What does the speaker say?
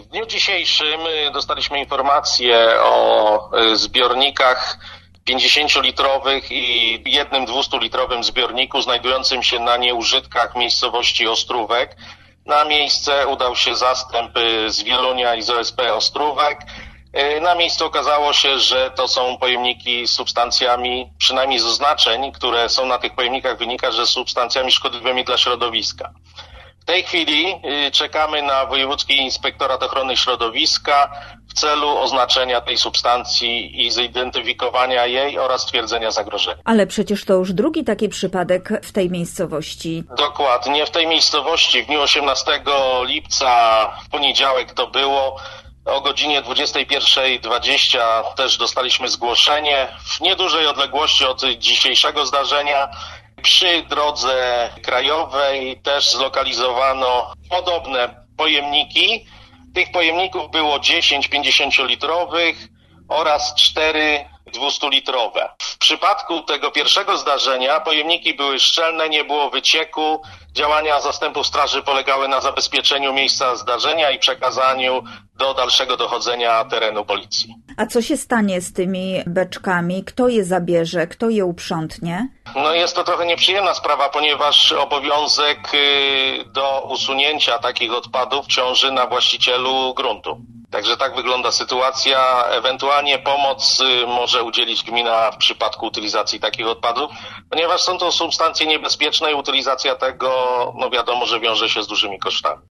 W dniu dzisiejszym dostaliśmy informację o zbiornikach 50-litrowych i jednym 200-litrowym zbiorniku znajdującym się na nieużytkach miejscowości Ostrówek. Na miejsce udał się zastęp z Wielunia i z OSP Ostrówek. Na miejscu okazało się, że to są pojemniki z substancjami, przynajmniej z oznaczeń, które są na tych pojemnikach, wynika, że substancjami szkodliwymi dla środowiska. W tej chwili czekamy na Wojewódzki Inspektorat Ochrony Środowiska w celu oznaczenia tej substancji i zidentyfikowania jej oraz stwierdzenia zagrożenia. Ale przecież to już drugi taki przypadek w tej miejscowości. Dokładnie, w tej miejscowości w dniu 18 lipca, w poniedziałek to było, o godzinie 21:20 też dostaliśmy zgłoszenie w niedużej odległości od dzisiejszego zdarzenia. Przy drodze krajowej też zlokalizowano podobne pojemniki. Tych pojemników było 10 50-litrowych oraz 4 200-litrowe. W przypadku tego pierwszego zdarzenia pojemniki były szczelne, nie było wycieku. Działania zastępów straży polegały na zabezpieczeniu miejsca zdarzenia i przekazaniu do dalszego dochodzenia terenu policji. A co się stanie z tymi beczkami? Kto je zabierze? Kto je uprzątnie? No jest to trochę nieprzyjemna sprawa, ponieważ obowiązek do usunięcia takich odpadów ciąży na właścicielu gruntu. Także tak wygląda sytuacja. Ewentualnie pomoc może udzielić gmina w przypadku utylizacji takich odpadów, ponieważ są to substancje niebezpieczne i utylizacja tego, wiadomo, że wiąże się z dużymi kosztami.